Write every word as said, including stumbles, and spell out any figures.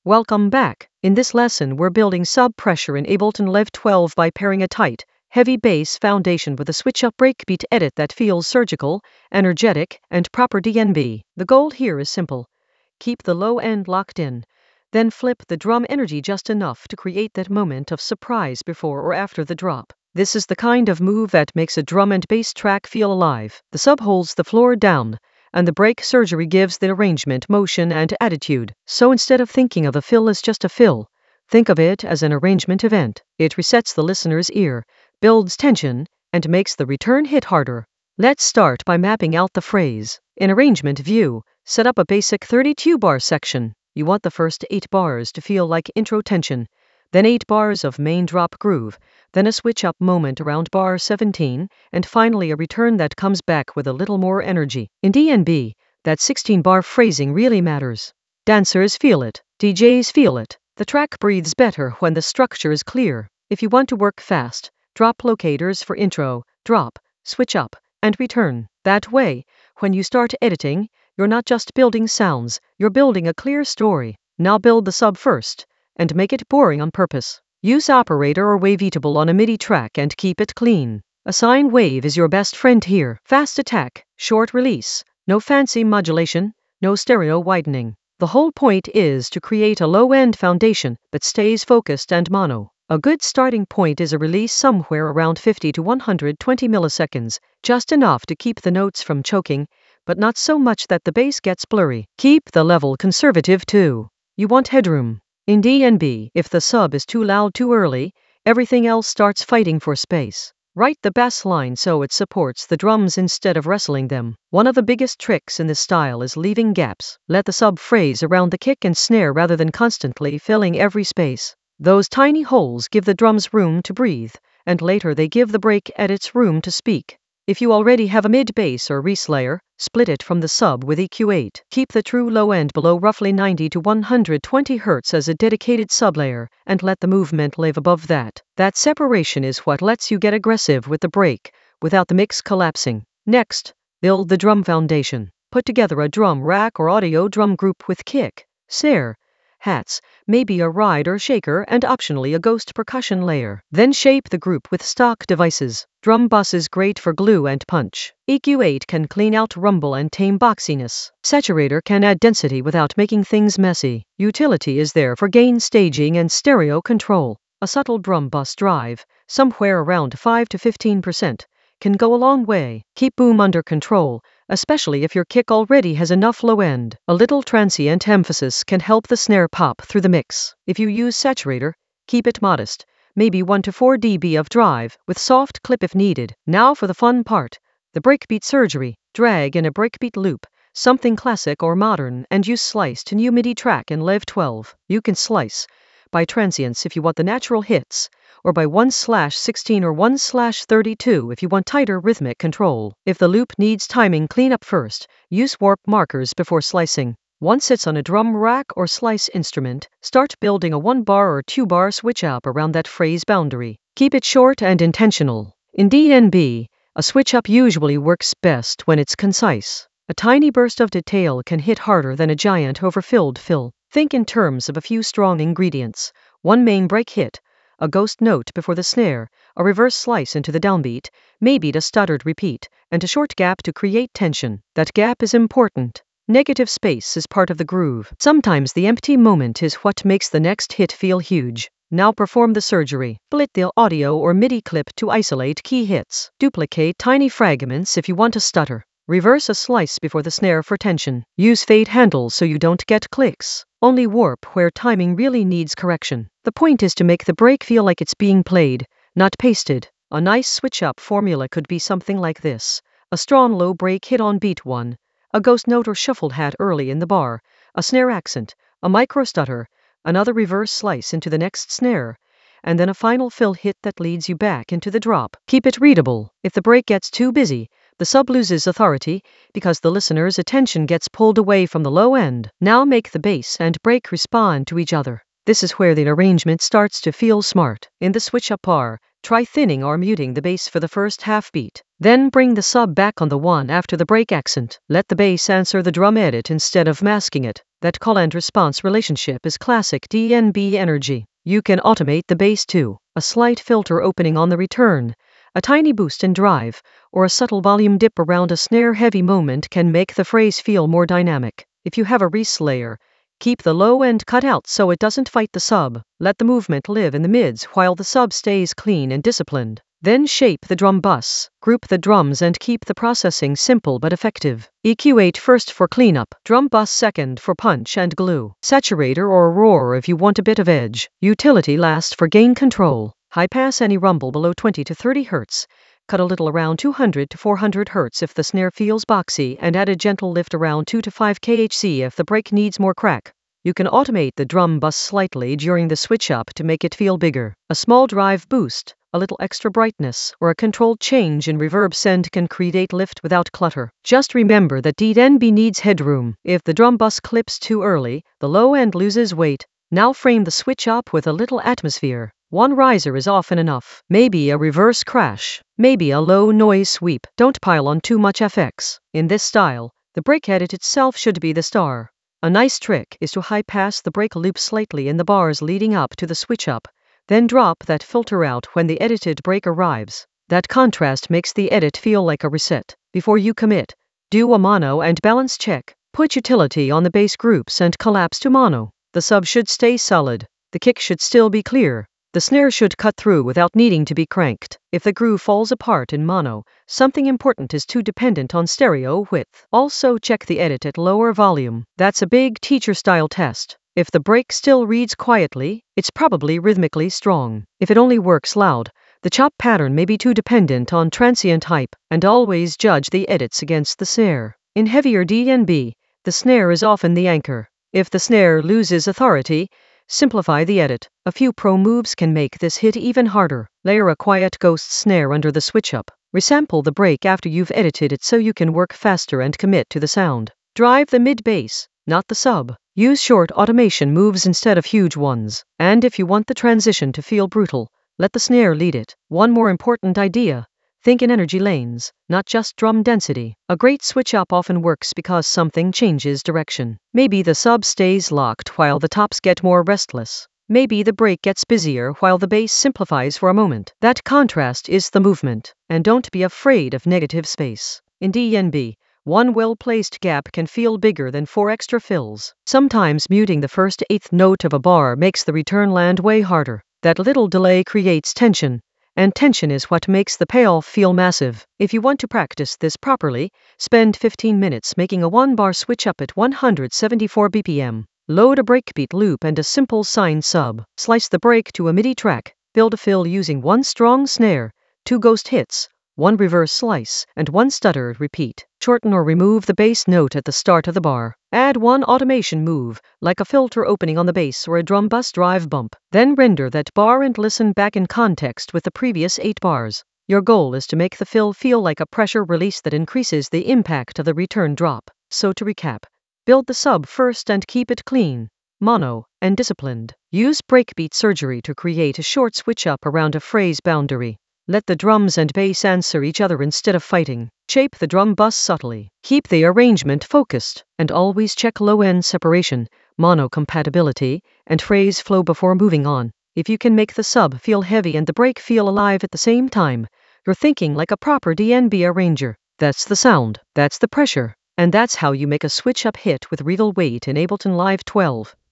Welcome back. In this lesson, we're building sub-pressure in Ableton Live twelve by pairing a tight, heavy bass foundation with a switch-up breakbeat edit that feels surgical, energetic, and proper D N B. The goal here is simple. Keep the low end locked in, then flip the drum energy just enough to create that moment of surprise before or after the drop. This is the kind of move that makes a drum and bass track feel alive. The sub holds the floor down, and the break surgery gives the arrangement motion and attitude. So instead of thinking of a fill as just a fill, think of it as an arrangement event. It resets the listener's ear, builds tension, and makes the return hit harder. Let's start by mapping out the phrase. In Arrangement View, set up a basic thirty-two bar section. You want the first eight bars to feel like intro tension, then eight bars of main drop groove, then a switch-up moment around bar seventeen, and finally a return that comes back with a little more energy. In D N B, that sixteen bar phrasing really matters. Dancers feel it, D Js feel it. The track breathes better when the structure is clear. If you want to work fast, drop locators for intro, drop, switch up, and return. That way, when you start editing, you're not just building sounds, you're building a clear story. Now build the sub first, and make it boring on purpose. Use operator or waveatable on a MIDI track and keep it clean. A sine wave is your best friend here. Fast attack, short release, no fancy modulation, no stereo widening. The whole point is to create a low-end foundation that stays focused and mono. A good starting point is a release somewhere around fifty to one hundred twenty milliseconds, just enough to keep the notes from choking, but not so much that the bass gets blurry. Keep the level conservative too. You want headroom. In D N B, if the sub is too loud too early, everything else starts fighting for space. Write the bass line so it supports the drums instead of wrestling them. One of the biggest tricks in this style is leaving gaps. Let the sub phrase around the kick and snare rather than constantly filling every space. Those tiny holes give the drums room to breathe, and later they give the break edits room to speak. If you already have a mid-bass or reslayer, split it from the sub with E Q eight. Keep the true low end below roughly ninety to one hundred twenty hertz as a dedicated sublayer, and let the movement live above that. That separation is what lets you get aggressive with the break, without the mix collapsing. Next, build the drum foundation. Put together a drum rack or audio drum group with kick, snare, hats, maybe a ride or shaker, and optionally a ghost percussion layer. Then shape the group with stock devices. Drum bus is great for glue and punch. E Q eight can clean out rumble and tame boxiness. Saturator can add density without making things messy. Utility is there for gain staging and stereo control. A subtle drum bus drive, somewhere around five to fifteen percent, can go a long way. Keep boom under control, especially if your kick already has enough low end. A little transient emphasis can help the snare pop through the mix. If you use saturator, keep it modest, maybe one to four decibels of drive, with soft clip if needed. Now for the fun part, the breakbeat surgery. Drag in a breakbeat loop, something classic or modern, and use slice to new MIDI track in Live twelve. You can slice by transients if you want the natural hits, or by one slash sixteen or one slash thirty-two if you want tighter rhythmic control. If the loop needs timing cleanup first, use warp markers before slicing. Once it's on a drum rack or slice instrument, start building a one bar or two bar switch up around that phrase boundary. Keep it short and intentional. In D N B, a switch up usually works best when it's concise. A tiny burst of detail can hit harder than a giant overfilled fill. Think in terms of a few strong ingredients. One main break hit, a ghost note before the snare, a reverse slice into the downbeat, maybe the stuttered repeat, and a short gap to create tension. That gap is important. Negative space is part of the groove. Sometimes the empty moment is what makes the next hit feel huge. Now perform the surgery. Split the audio or MIDI clip to isolate key hits. Duplicate tiny fragments if you want a stutter. Reverse a slice before the snare for tension. Use fade handles so you don't get clicks. Only warp where timing really needs correction. The point is to make the break feel like it's being played, not pasted. A nice switch-up formula could be something like this. A strong low break hit on beat one, a ghost note or shuffled hat early in the bar, a snare accent, a micro stutter, another reverse slice into the next snare, and then a final fill hit that leads you back into the drop. Keep it readable. If the break gets too busy, the sub loses authority because the listener's attention gets pulled away from the low end. Now make the bass and break respond to each other. This is where the arrangement starts to feel smart. In the switch-up bar, try thinning or muting the bass for the first half beat. Then bring the sub back on the one after the break accent. Let the bass answer the drum edit instead of masking it. That call and response relationship is classic D N B energy. You can automate the bass too. A slight filter opening on the return, a tiny boost in drive, or a subtle volume dip around a snare-heavy moment can make the phrase feel more dynamic. If you have a Reese layer, keep the low end cut out so it doesn't fight the sub. Let the movement live in the mids while the sub stays clean and disciplined. Then shape the drum bus, group the drums and keep the processing simple but effective. E Q eight first for cleanup, drum bus second for punch and glue. Saturator or roar if you want a bit of edge. Utility last for gain control. High pass any rumble below twenty to thirty hertz. Cut a little around two hundred to four hundred hertz if the snare feels boxy and add a gentle lift around two to five kilohertz if the break needs more crack. You can automate the drum bus slightly during the switch up to make it feel bigger. A small drive boost, a little extra brightness, or a controlled change in reverb send can create lift without clutter. Just remember that D N B needs headroom. If the drum bus clips too early, the low end loses weight. Now frame the switch up with a little atmosphere. One riser is often enough. Maybe a reverse crash. Maybe a low noise sweep. Don't pile on too much F X. In this style, the break edit itself should be the star. A nice trick is to high pass the break loop slightly in the bars leading up to the switch up, then drop that filter out when the edited break arrives. That contrast makes the edit feel like a reset. Before you commit, do a mono and balance check. Put utility on the bass groups and collapse to mono. The sub should stay solid. The kick should still be clear. The snare should cut through without needing to be cranked. If the groove falls apart in mono, something important is too dependent on stereo width. Also check the edit at lower volume. That's a big teacher-style test. If the break still reads quietly, it's probably rhythmically strong. If it only works loud, the chop pattern may be too dependent on transient hype, and always judge the edits against the snare. In heavier D N B, the snare is often the anchor. If the snare loses authority, simplify the edit. A few pro moves can make this hit even harder. Layer a quiet ghost snare under the switch up. Resample the break after you've edited it so you can work faster and commit to the sound. Drive the mid bass, not the sub. Use short automation moves instead of huge ones. And if you want the transition to feel brutal, let the snare lead it. One more important idea. Think in energy lanes, not just drum density. A great switch up often works because something changes direction. Maybe the sub stays locked while the tops get more restless. Maybe the break gets busier while the bass simplifies for a moment. That contrast is the movement. And don't be afraid of negative space. In D N B, one well-placed gap can feel bigger than four extra fills. Sometimes muting the first eighth note of a bar makes the return land way harder. That little delay creates tension. And tension is what makes the payoff feel massive. If you want to practice this properly, spend fifteen minutes making a one-bar switch up at one hundred seventy-four B P M. Load a breakbeat loop and a simple sine sub. Slice the break to a MIDI track. Build a fill using one strong snare, two ghost hits, one reverse slice, and one stutter repeat. Shorten or remove the bass note at the start of the bar. Add one automation move, like a filter opening on the bass or a drum bus drive bump. Then render that bar and listen back in context with the previous eight bars. Your goal is to make the fill feel like a pressure release that increases the impact of the return drop. So to recap, build the sub first and keep it clean, mono, and disciplined. Use breakbeat surgery to create a short switch up around a phrase boundary. Let the drums and bass answer each other instead of fighting. Shape the drum bus subtly. Keep the arrangement focused, and always check low-end separation, mono compatibility, and phrase flow before moving on. If you can make the sub feel heavy and the break feel alive at the same time, you're thinking like a proper D N B arranger. That's the sound, that's the pressure, and that's how you make a switch-up hit with real weight in Ableton Live twelve.